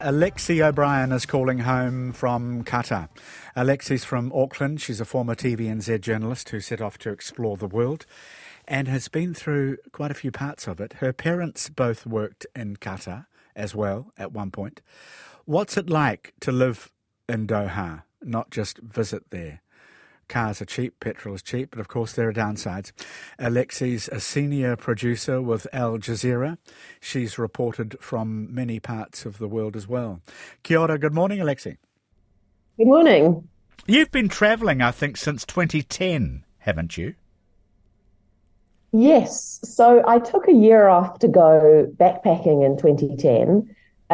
Alexi O'Brien is calling home from Qatar. Alexi's from Auckland. She's a former TVNZ journalist who set off to explore the world and has been through quite a few parts of it. Her parents both worked in Qatar as well at one point. What's it like to live in Doha, not just visit there? Cars are cheap, petrol is cheap, but of course there are downsides. Alexi's a senior producer with Al Jazeera. She's reported from many parts of the world as well. Kia ora, good morning, Alexi. Good morning. You've been travelling, I think, since 2010, haven't you? Yes. So I took a year off to go backpacking in 2010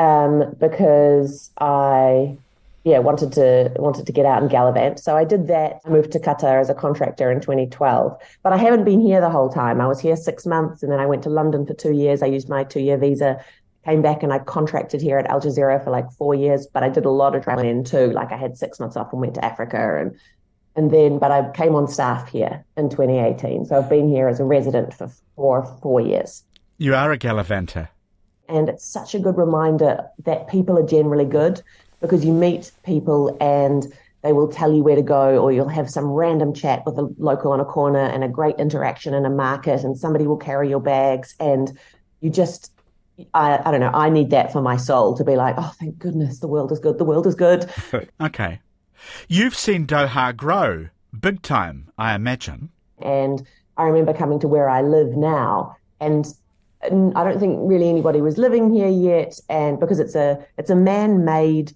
because I wanted to get out and gallivant. So I did that. I moved to Qatar as a contractor in 2012. But I haven't been here the whole time. I was here 6 months and then I went to London for 2 years. I used my 2-year visa, came back and I contracted here at Al Jazeera for like 4 years. But I did a lot of traveling too. Like I had 6 months off and went to Africa but I came on staff here in 2018. So I've been here as a resident for 4 years. You are a gallivanter. And it's such a good reminder that people are generally good, because you meet people and they will tell you where to go, or you'll have some random chat with a local on a corner and a great interaction in a market, and somebody will carry your bags, and you just, I don't know, I need that for my soul to be like, oh, thank goodness, the world is good, the world is good. Okay. You've seen Doha grow big time, I imagine. And I remember coming to where I live now, and I don't think really anybody was living here yet, and because it's a man-made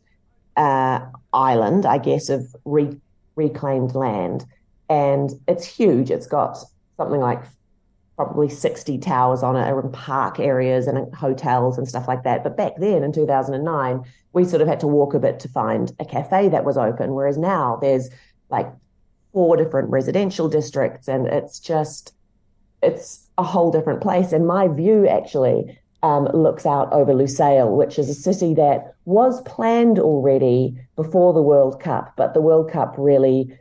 island, I guess, of reclaimed land, and it's huge. It's got something like probably 60 towers on it, and park areas and hotels and stuff like that. But back then in 2009, we sort of had to walk a bit to find a cafe that was open, whereas now there's like 4 different residential districts, and it's a whole different place. And my view actually looks out over Lusail, which is a city that was planned already before the World Cup, but the World Cup really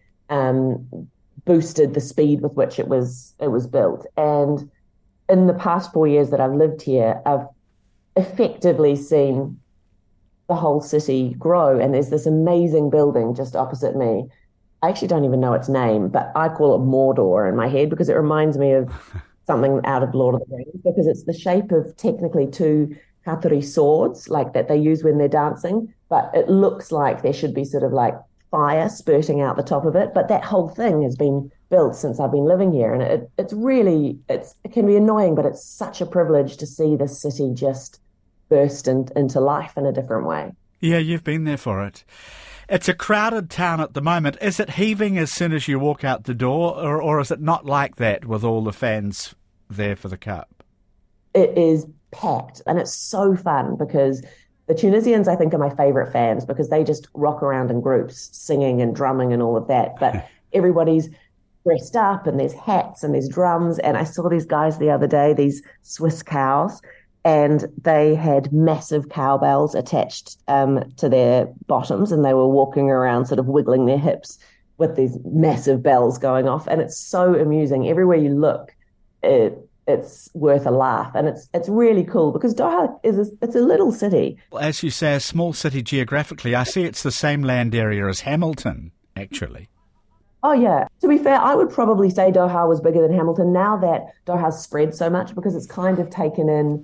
boosted the speed with which it was built. And in the past 4 years that I've lived here, I've effectively seen the whole city grow. And there's this amazing building just opposite me. I actually don't even know its name, but I call it Mordor in my head because it reminds me of something out of Lord of the Rings, because it's the shape of technically 2 Qatari swords like that they use when they're dancing, but it looks like there should be sort of like fire spurting out the top of it. But that whole thing has been built since I've been living here, and it can be annoying, but it's such a privilege to see this city just burst into life in a different way. Yeah, you've been there for it. It's a crowded town at the moment. Is it heaving as soon as you walk out the door, or is it not like that with all the fans there for the Cup? It is packed, and it's so fun because the Tunisians, I think, are my favourite fans because they just rock around in groups, singing and drumming and all of that. But everybody's dressed up, and there's hats and there's drums. And I saw these guys the other day, these Swiss cows, and they had massive cowbells attached to their bottoms, and they were walking around sort of wiggling their hips with these massive bells going off. And it's so amusing. Everywhere you look, it's worth a laugh, and it's really cool because Doha it's a little city. As you say, a small city geographically. I see it's the same land area as Hamilton, actually. Oh, yeah. To be fair, I would probably say Doha was bigger than Hamilton now that Doha's spread so much, because it's kind of taken in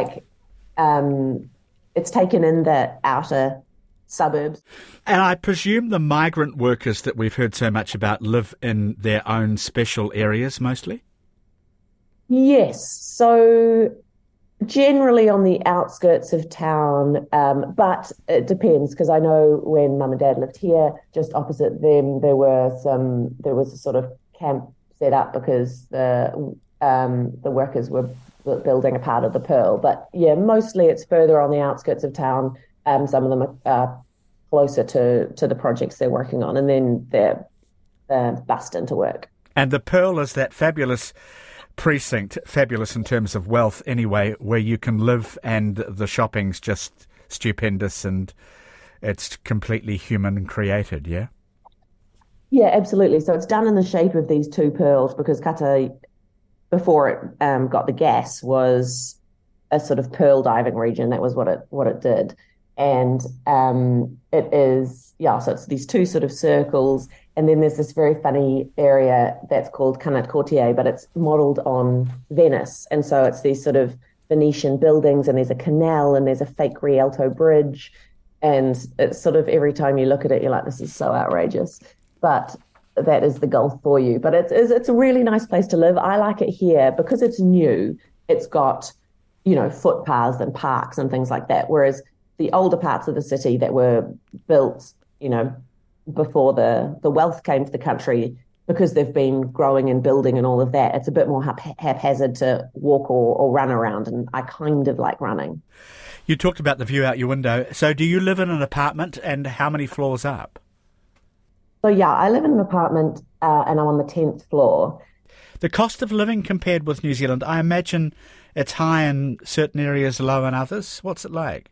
it's taken in the outer suburbs. And I presume the migrant workers that we've heard so much about live in their own special areas mostly? Yes. So generally on the outskirts of town, but it depends, because I know when Mum and Dad lived here, just opposite them, there was a sort of camp set up because the workers were building a part of the Pearl. But yeah, mostly it's further on the outskirts of town. Some of them are closer to the projects they're working on, and then they're bussed into work. And the Pearl is that fabulous precinct, fabulous in terms of wealth anyway, where you can live and the shopping's just stupendous and it's completely human created, yeah? Yeah, absolutely. So it's done in the shape of these 2 pearls because Qatar, before it got the gas, was a sort of pearl diving region. That was what it did. And it is, yeah, so it's these two sort of circles. And then there's this very funny area that's called Canat Quartier, but it's modeled on Venice. And so it's these sort of Venetian buildings, and there's a canal, and there's a fake Rialto bridge. And it's sort of every time you look at it, you're like, this is so outrageous. But that is the Gulf for you. But it's a really nice place to live. I like it here because it's new. It's got, footpaths and parks and things like that. Whereas the older parts of the city that were built, before the wealth came to the country, because they've been growing and building and all of that, it's a bit more haphazard to walk or run around. And I kind of like running. You talked about the view out your window. So do you live in an apartment, and how many floors up? So, yeah, I live in an apartment and I'm on the 10th floor. The cost of living compared with New Zealand, I imagine it's high in certain areas, low in others. What's it like?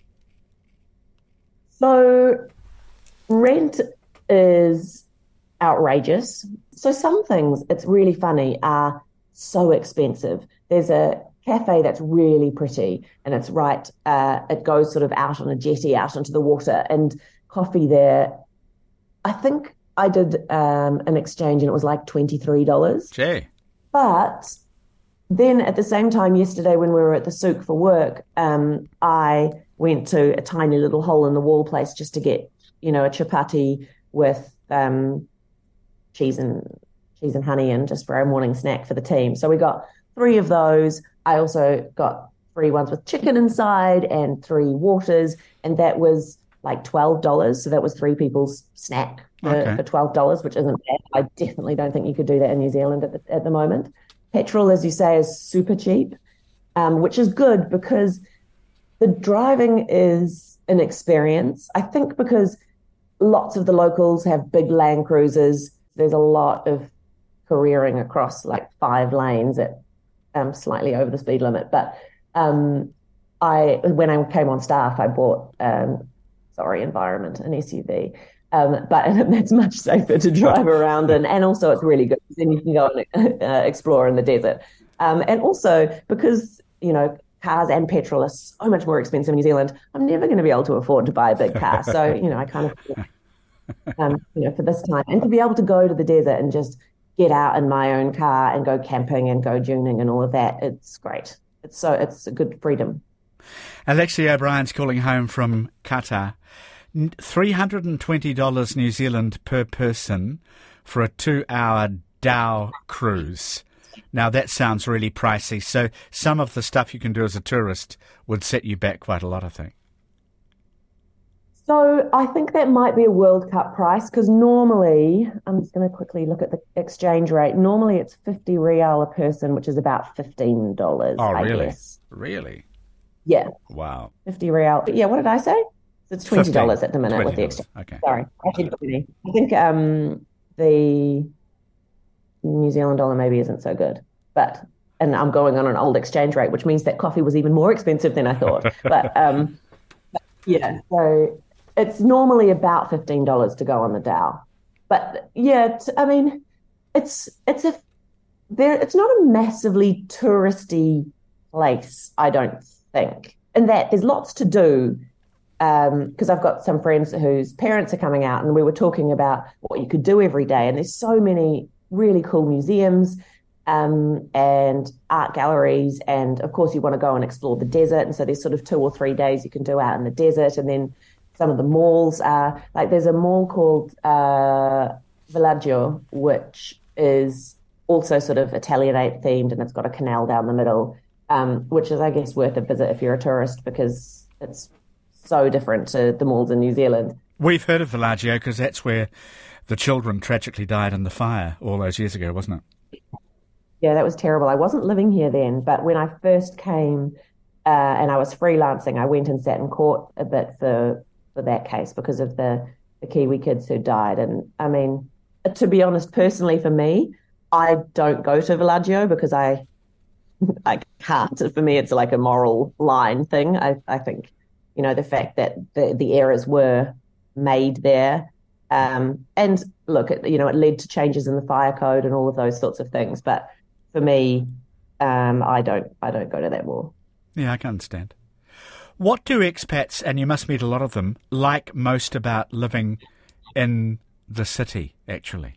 So rent is outrageous. So some things, it's really funny, are so expensive. There's a cafe that's really pretty, and it's right, it goes sort of out on a jetty out into the water, and coffee there, I think I did an exchange and it was like $23. Gee. But then at the same time yesterday when we were at the souk for work, I went to a tiny little hole in the wall place just to get, a chapati with cheese and honey, and just for our morning snack for the team. So we got 3 of those. I also got 3 ones with chicken inside and 3 waters, and that was like $12. So that was 3 people's snack for $12, which isn't bad. I definitely don't think you could do that in New Zealand at the moment. Petrol, as you say, is super cheap, which is good because the driving is an experience. I think because lots of the locals have big Land Cruisers, there's a lot of careering across like 5 lanes at slightly over the speed limit. But when I came on staff, I bought Environment, an SUV. But that's much safer to drive around in, and also it's really good because then you can go and explore in the desert. And also because, cars and petrol are so much more expensive in New Zealand, I'm never going to be able to afford to buy a big car. So, I kind of, for this time, and to be able to go to the desert and just get out in my own car and go camping and go duning and all of that, it's great. It's a good freedom. Alexia O'Brien's calling home from Qatar. $320 New Zealand per person for a 2-hour dhow cruise. Now, that sounds really pricey. So some of the stuff you can do as a tourist would set you back quite a lot, I think. So I think that might be a World Cup price, because normally, I'm just going to quickly look at the exchange rate. Normally it's 50 real a person, which is about $15, I really? Guess. Really? Yeah. Wow. 50 real. Yeah, what did I say? It's $20 at the minute $20. With the exchange. Okay. Sorry. I think the New Zealand dollar maybe isn't so good. And I'm going on an old exchange rate, which means that coffee was even more expensive than I thought. Yeah, so it's normally about $15 to go on the dhow. But yeah, it's not a massively touristy place, I don't think. And that there's lots to do, because I've got some friends whose parents are coming out, and we were talking about what you could do every day. And there's so many really cool museums and art galleries. And of course, you want to go and explore the desert. And so there's sort of 2 or 3 days you can do out in the desert. And then some of the malls are like, there's a mall called Villaggio, which is also sort of Italianate themed, and it's got a canal down the middle, which is, I guess, worth a visit if you're a tourist, because it's so different to the malls in New Zealand. We've heard of Villaggio because that's where the children tragically died in the fire all those years ago, wasn't it? Yeah, that was terrible. I wasn't living here then, but when I first came and I was freelancing, I went and sat in court a bit for that case because of the Kiwi kids who died. And I mean, to be honest, personally for me, I don't go to Villaggio because I can't. For me, it's like a moral line thing. I think, the fact that the errors were made there. And look, it led to changes in the fire code and all of those sorts of things. But for me, I don't go to that wall. Yeah, I can understand. What do expats, and you must meet a lot of them, like most about living in the city, actually?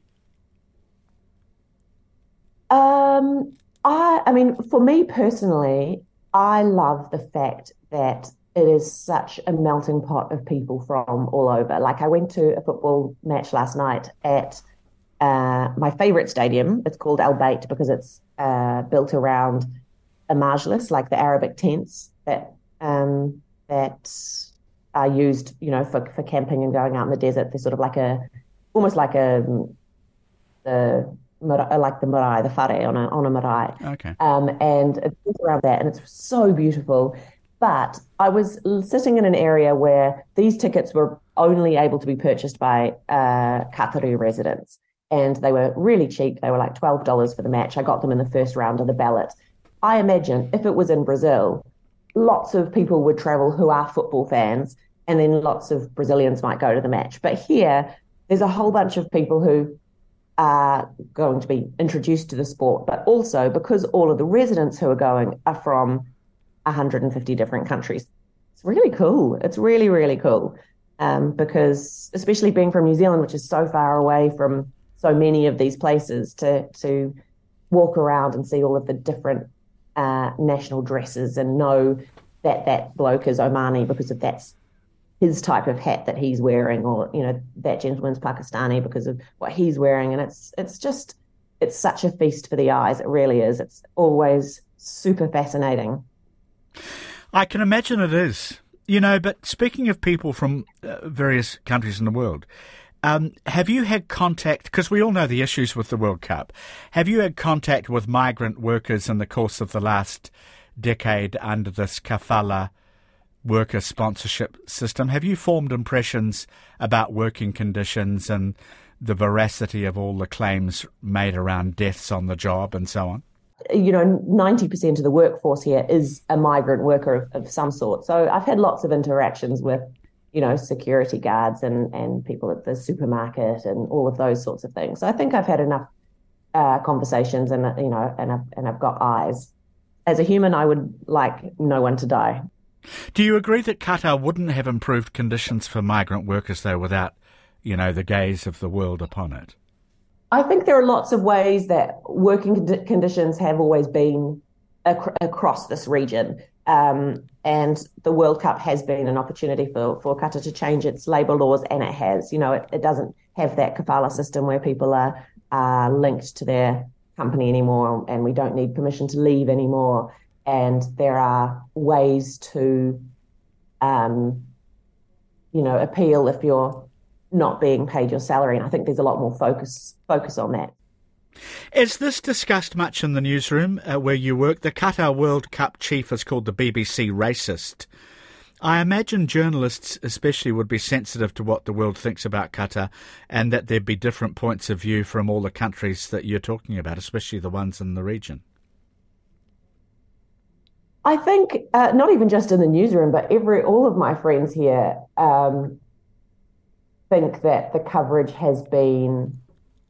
I mean, for me personally, I love the fact that it is such a melting pot of people from all over. Like, I went to a football match last night at my favorite stadium. It's called Al Bayt because it's built around a majlis, like the Arabic tents that are used, for camping and going out in the desert. They're sort of almost like like the marae, the whare on a marae. Okay. And it's built around that, and it's so beautiful. But I was sitting in an area where these tickets were only able to be purchased by Qatari residents, and they were really cheap. They were like $12 for the match. I got them in the first round of the ballot. I imagine if it was in Brazil, lots of people would travel who are football fans, and then lots of Brazilians might go to the match. But here, there's a whole bunch of people who are going to be introduced to the sport, but also because all of the residents who are going are from 150 different countries. It's really cool. It's really, really cool. Because especially being from New Zealand, which is so far away from so many of these places, to walk around and see all of the different national dresses and know that bloke is Omani because of that's his type of hat that he's wearing, or that gentleman's Pakistani because of what he's wearing. And it's such a feast for the eyes. It really is. It's always super fascinating. I can imagine it is. But speaking of people from various countries in the world, have you had contact, because we all know the issues with the World Cup, have you had contact with migrant workers in the course of the last decade under this kafala worker sponsorship system? Have you formed impressions about working conditions and the veracity of all the claims made around deaths on the job and so on? 90% of the workforce here is a migrant worker of some sort. So I've had lots of interactions with, security guards and people at the supermarket and all of those sorts of things. So I think I've had enough conversations and I've got eyes. As a human, I would like no one to die. Do you agree that Qatar wouldn't have improved conditions for migrant workers, though, without, the gaze of the world upon it? I think there are lots of ways that working conditions have always been across this region. And the World Cup has been an opportunity for Qatar to change its labour laws, and it has. It doesn't have that kafala system where people are linked to their company anymore, and we don't need permission to leave anymore. And there are ways to, appeal if you're not being paid your salary. And I think there's a lot more focus on that. Is this discussed much in the newsroom where you work? The Qatar World Cup chief is called the BBC racist. I imagine journalists especially would be sensitive to what the world thinks about Qatar, and that there'd be different points of view from all the countries that you're talking about, especially the ones in the region. I think not even just in the newsroom, but all of my friends here think that the coverage has been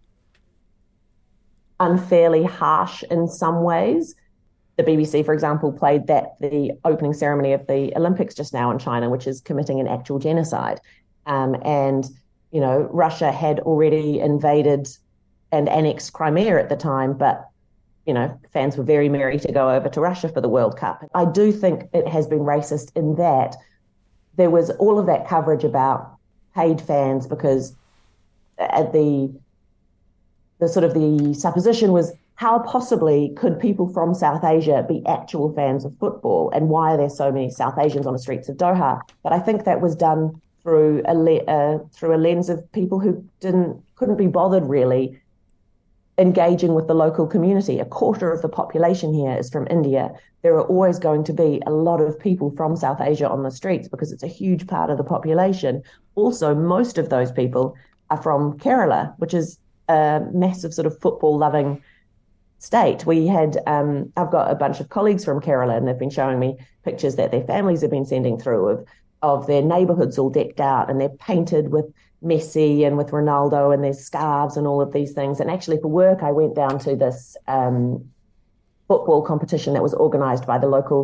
unfairly harsh in some ways. The BBC, for example, played the opening ceremony of the Olympics just now in China, which is committing an actual genocide. And Russia had already invaded and annexed Crimea at the time, but fans were very merry to go over to Russia for the World Cup. I do think it has been racist in that there was all of that coverage about paid fans because the supposition was, how possibly could people from South Asia be actual fans of football, and why are there so many South Asians on the streets of Doha? But I think that was done through a lens of people who couldn't be bothered really engaging with the local community. A quarter of the population here is from India. There are always going to be a lot of people from South Asia on the streets because it's a huge part of the population. Also, most of those people are from Kerala, which is a massive sort of football-loving state. I've got a bunch of colleagues from Kerala, and they've been showing me pictures that their families have been sending through of their neighbourhoods all decked out, and they're painted with Messi and with Ronaldo, and there's scarves and all of these things. And actually for work, I went down to this football competition that was organised by the local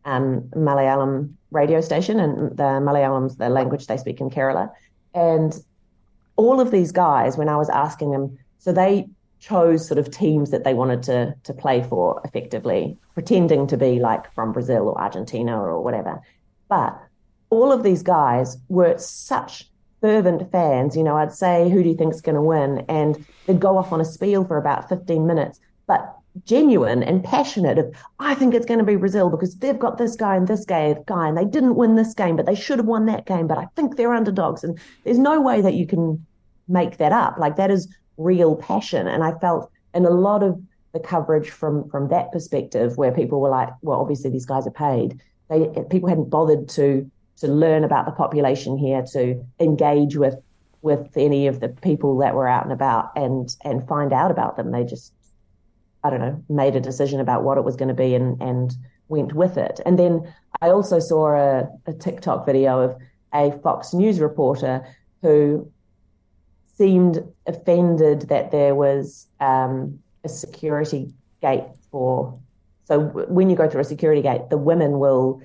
Malayalam radio station, and the Malayalam's the language they speak in Kerala. And all of these guys, when I was asking them, so they chose sort of teams that they wanted to play for effectively, pretending to be like from Brazil or Argentina or whatever. But all of these guys were such fervent fans. I'd say, who do you think's going to win? And they'd go off on a spiel for about 15 minutes, but genuine and passionate of, I think it's going to be Brazil because they've got this guy and this guy, and they didn't win this game, but they should have won that game, but I think they're underdogs. And there's no way that you can make that up. Like, that is real passion. And I felt in a lot of the coverage from that perspective, where people were like, well, obviously these guys are paid. People hadn't bothered to learn about the population here, to engage with any of the people that were out and about and find out about them. They just, I don't know, made a decision about what it was going to be and went with it. And then I also saw a TikTok video of a Fox News reporter who seemed offended that there was a security gate so when you go through a security gate, the women will,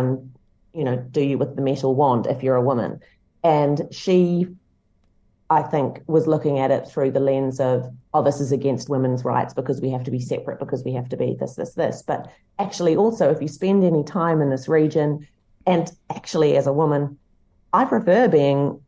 do you with the metal wand if you're a woman. And she, I think, was looking at it through the lens of, oh, this is against women's rights because we have to be separate, because we have to be this. But actually also, if you spend any time in this region, and actually as a woman, I prefer being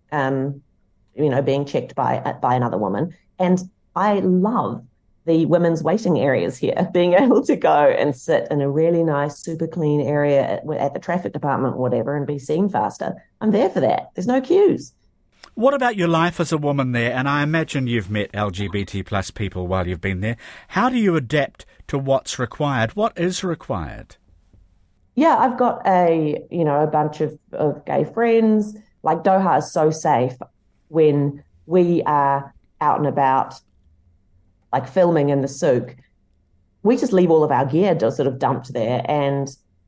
checked by another woman. And I love the women's waiting areas here, being able to go and sit in a really nice, super clean area at the traffic department or whatever and be seen faster. I'm there for that. There's no queues. What about your life as a woman there? And I imagine you've met LGBT plus people while you've been there. How do you adapt to what's required? What is required? Yeah, I've got a bunch of gay friends. Like, Doha is so safe when we are out and about, like filming in the souk. We just leave all of our gear sort of dumped there, and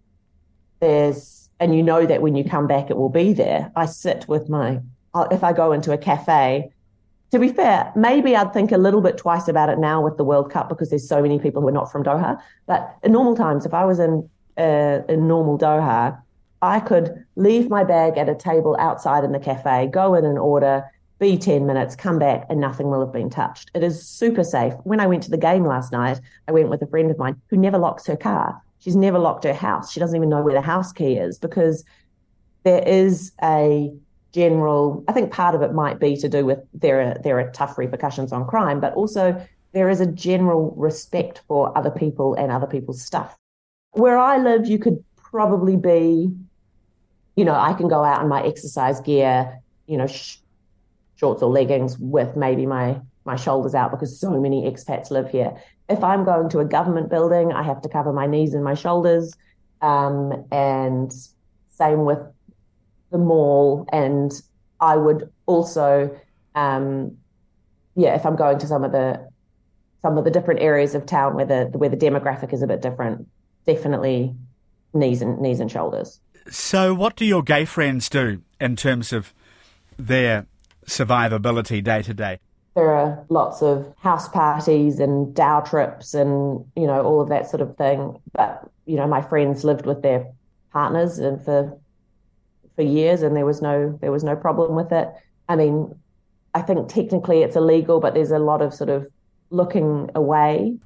you know that when you come back it will be there. I sit with if I go into a cafe, to be fair, maybe I'd think a little bit twice about it now with the World Cup because there's so many people who are not from Doha. But in normal times, if I was in normal Doha, I could leave my bag at a table outside in the cafe, go in and order, be 10 minutes, come back, and nothing will have been touched. It is super safe. When I went to the game last night, I went with a friend of mine who never locks her car. She's never locked her house. She doesn't even know where the house key is, because there is a general, I think part of it might be to do with there are tough repercussions on crime, but also there is a general respect for other people and other people's stuff. Where I live, you could probably be, I can go out in my exercise gear, shorts or leggings with maybe my shoulders out, because so many expats live here. If I'm going to a government building, I have to cover my knees and my shoulders. And same with the mall. And I would also, if I'm going to some of the different areas of town where the demographic is a bit different, definitely knees and shoulders. So what do your gay friends do in terms of their survivability day to day? There are lots of house parties and Dow trips and, all of that sort of thing. But, my friends lived with their partners and for years, and there was no problem with it. I mean, I think technically it's illegal, but there's a lot of sort of looking away.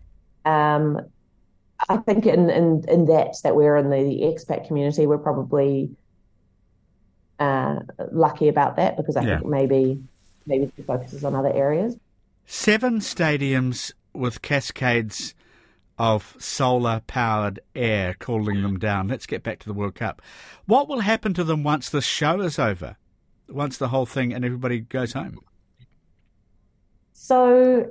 I think in that we're in the expat community, we're probably lucky about that, because I think maybe the focus is on other areas. 7 stadiums with cascades of solar-powered air cooling them down. Let's get back to the World Cup. What will happen to them once the show is over? Once the whole thing and everybody goes home? So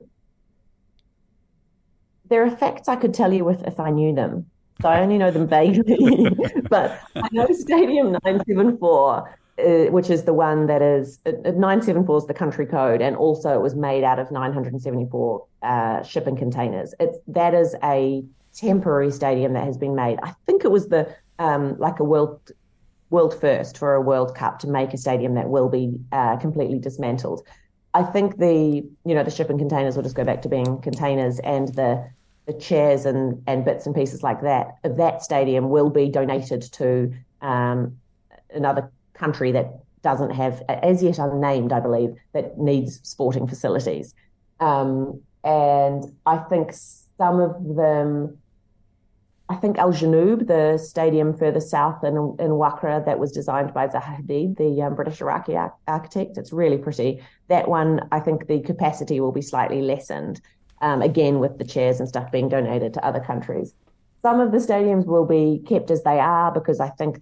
there are facts I could tell you if I knew them. So I only know them vaguely. But I know Stadium 974, which is the one that is 974 is the country code, and also it was made out of 974 shipping containers. That is a temporary stadium that has been made. I think it was the like a world first for a World Cup to make a stadium that will be completely dismantled. I think the shipping containers will just go back to being containers, and the the chairs and bits and pieces like that of that stadium will be donated to another country that doesn't have, as yet unnamed, I believe, that needs sporting facilities. And I think some of them, I think Al Janoub, the stadium further south in Wakra that was designed by Zaha Hadid, the British Iraqi architect, it's really pretty. That one, I think the capacity will be slightly lessened, again, with the chairs and stuff being donated to other countries. Some of the stadiums will be kept as they are because I think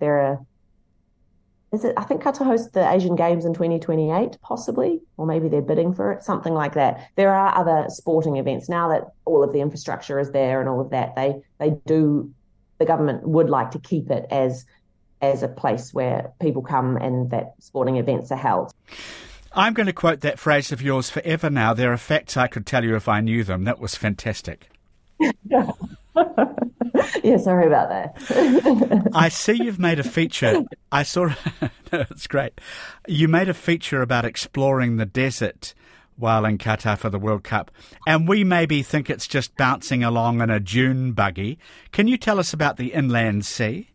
I think Qatar hosts the Asian Games in 2028, possibly, or maybe they're bidding for it, something like that. There are other sporting events now that all of the infrastructure is there and all of that. The government would like to keep it as a place where people come and that sporting events are held. I'm going to quote that phrase of yours forever now. There are facts I could tell you if I knew them. That was fantastic. Yeah, sorry about that. I see you've made a feature. I saw. No, it's great. You made a feature about exploring the desert while in Qatar for the World Cup, and we maybe think it's just bouncing along in a dune buggy. Can you tell us about the Inland Sea?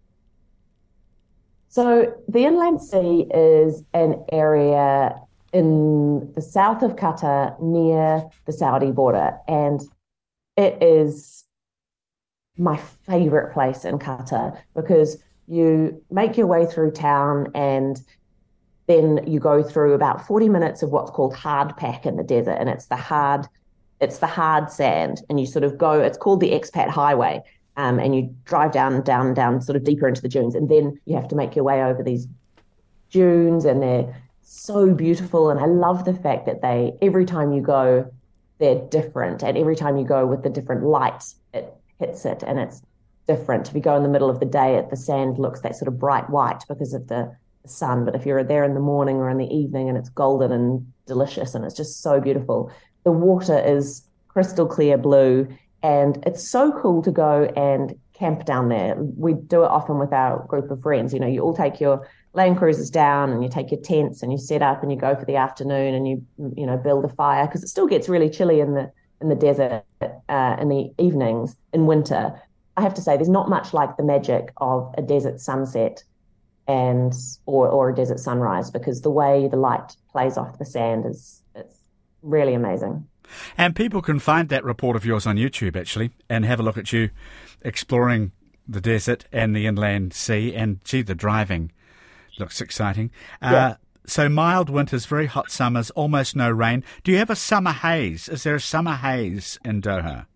So the Inland Sea is an area in the south of Qatar near the Saudi border, and it is my favorite place in Qatar because you make your way through town and then you go through about 40 minutes of what's called hard pack in the desert, and it's the hard sand, and you sort of go, it's called the expat highway, and you drive down sort of deeper into the dunes, and then you have to make your way over these dunes, and they're so beautiful. And I love the fact that every time you go, they're different, and every time you go with the different light, it hits it, and it's different. If you go in the middle of the day, the sand looks that sort of bright white because of the sun, but if you're there in the morning or in the evening, and it's golden and delicious, and it's just so beautiful. The water is crystal clear blue, and it's so cool to go and camp down there. We do it often with our group of friends. You know, you all take your Land Cruisers down, and you take your tents, and you set up, and you go for the afternoon, and you build a fire, because it still gets really chilly in the desert in the evenings in winter. I have to say, there's not much like the magic of a desert sunset or a desert sunrise, because the way the light plays off the sand it's really amazing. And people can find that report of yours on YouTube, actually, and have a look at you exploring the desert and the inland sea. And, gee, the driving looks exciting. Yeah. So mild winters, very hot summers, almost no rain. Do you have a summer haze? Is there a summer haze in Doha?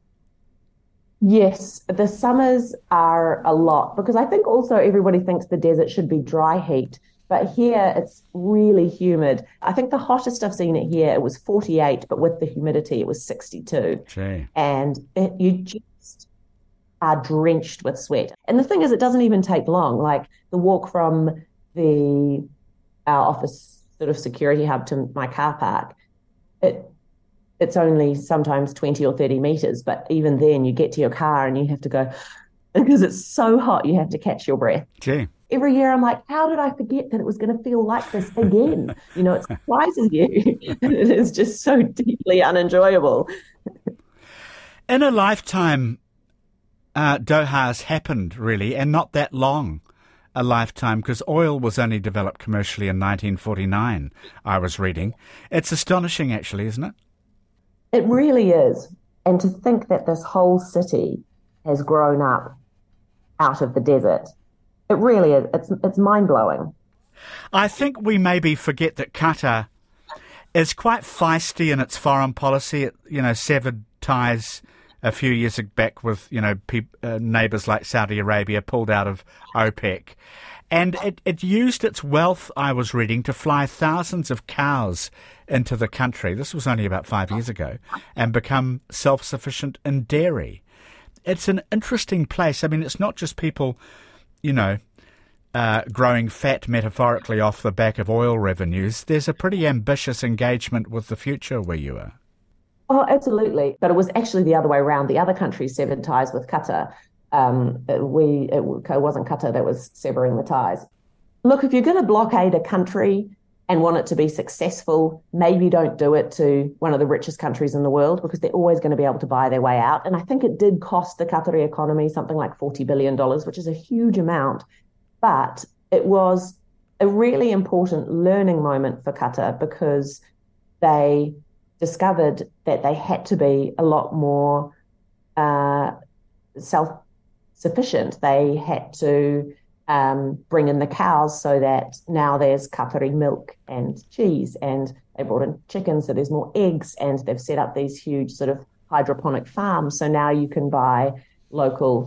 Yes, the summers are a lot, because I think also everybody thinks the desert should be dry heat, but here it's really humid. I think the hottest I've seen it here, it was 48, but with the humidity, it was 62. Gee. And you just are drenched with sweat. And the thing is, it doesn't even take long. Like the walk from our office sort of security hub to my car park, it's only sometimes 20 or 30 meters, but even then you get to your car and you have to go, because it's so hot, you have to catch your breath. Gee. Every year I'm like, how did I forget that it was going to feel like this again? It surprises you. It is just so deeply unenjoyable. In a lifetime, Doha has happened, really, and not that long a lifetime, because oil was only developed commercially in 1949, I was reading. It's astonishing, actually, isn't it? It really is. And to think that this whole city has grown up out of the desert, it really is. It's mind-blowing. I think we maybe forget that Qatar is quite feisty in its foreign policy. It, severed ties a few years back with, neighbours like Saudi Arabia, pulled out of OPEC. And it used its wealth, I was reading, to fly thousands of cows into the country. This was only about 5 years ago, and become self-sufficient in dairy. It's an interesting place. I mean, it's not just people, growing fat metaphorically off the back of oil revenues. There's a pretty ambitious engagement with the future where you are. Oh, absolutely. But it was actually the other way around. The other countries severed ties with Qatar. It wasn't Qatar that was severing the ties. Look, if you're going to blockade a country, and want it to be successful, maybe don't do it to one of the richest countries in the world because they're always going to be able to buy their way out. And I think it did cost the Qatari economy something like $40 billion, which is a huge amount. But it was a really important learning moment for Qatar because they discovered that they had to be a lot more self-sufficient. They had to bring in the cows so that now there's Qatari milk and cheese, and they brought in chickens, so there's more eggs, and they've set up these huge sort of hydroponic farms. So now you can buy local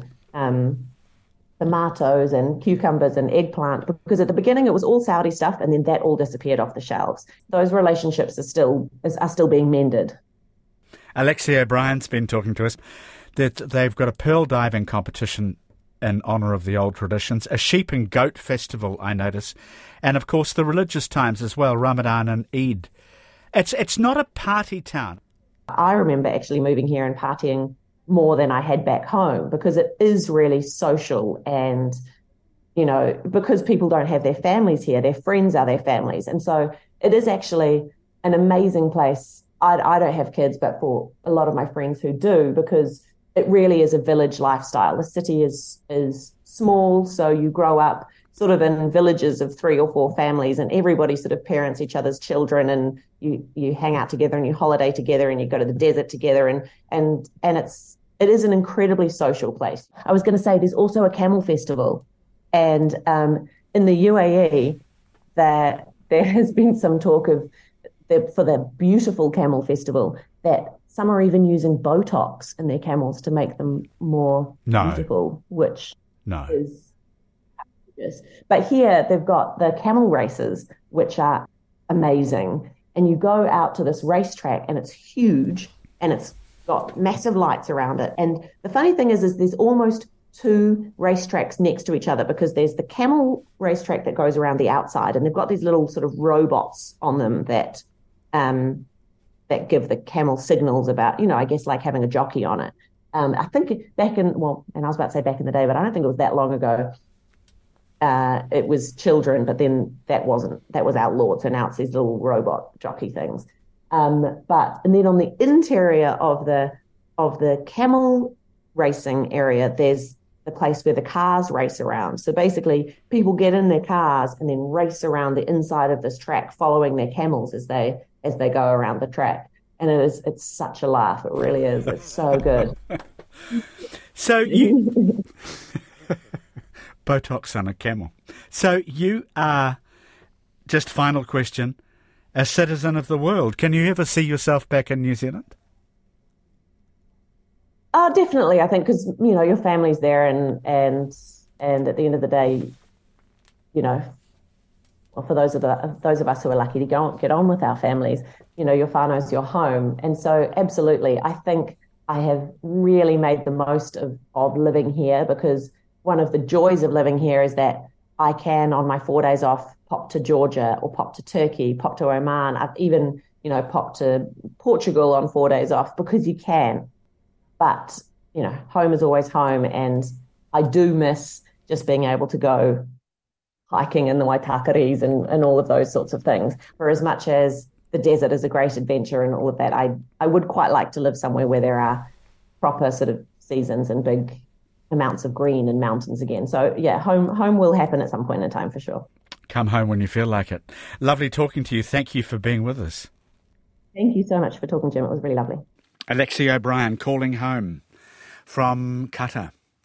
tomatoes and cucumbers and eggplant, because at the beginning it was all Saudi stuff, and then that all disappeared off the shelves. Those relationships are still being mended. Alexia O'Brien's been talking to us that they've got a pearl diving competition in honour of the old traditions, a sheep and goat festival, I notice, and of course the religious times as well, Ramadan and Eid. It's not a party town. I remember actually moving here and partying more than I had back home because it is really social, and, you know, because people don't have their families here, their friends are their families. And so it is actually an amazing place. I don't have kids, but for a lot of my friends who do, because it really is a village lifestyle. The city is small, so you grow up sort of in villages of 3 or 4 families, and everybody sort of parents each other's children, and you hang out together and you holiday together and you go to the desert together, and it is an incredibly social place. I was going to say there's also a camel festival, and in the UAE there has been some talk of for the beautiful camel festival that some are even using Botox in their camels to make them more beautiful, which is outrageous. But here they've got the camel races, which are amazing. And you go out to this racetrack and it's huge and it's got massive lights around it. And the funny thing is there's almost 2 racetracks next to each other, because there's the camel racetrack that goes around the outside, and they've got these little sort of robots on them that give the camel signals about, you know, I guess like having a jockey on it. I think and I was about to say back in the day, but I don't think it was that long ago. It was children, but then that was outlawed. So now it's these little robot jockey things. And then on the interior of the camel racing area, there's the place where the cars race around. So basically people get in their cars and then race around the inside of this track, following their camels as they go around the track. And it's such a laugh. It really is. It's so good. So you Botox on a camel. So you are, just final question, a citizen of the world. Can you ever see yourself back in New Zealand? Oh, definitely. I think because, you know, your family's there, and at the end of the day, you know, well, for those of us who are lucky to get on with our families, you know, your whānau's your home. And so absolutely, I think I have really made the most of living here, because one of the joys of living here is that I can, on my 4 days off, pop to Georgia or pop to Turkey, pop to Oman. I've even, you know, popped to Portugal on 4 days off, because you can. But, you know, home is always home, and I do miss just being able to go hiking in the Waitakaris and all of those sorts of things. For as much as the desert is a great adventure and all of that, I would quite like to live somewhere where there are proper sort of seasons and big amounts of green and mountains again. So, yeah, home will happen at some point in time for sure. Come home when you feel like it. Lovely talking to you. Thank you for being with us. Thank you so much for talking, Jim. It was really lovely. Alexia O'Brien calling home from Qatar.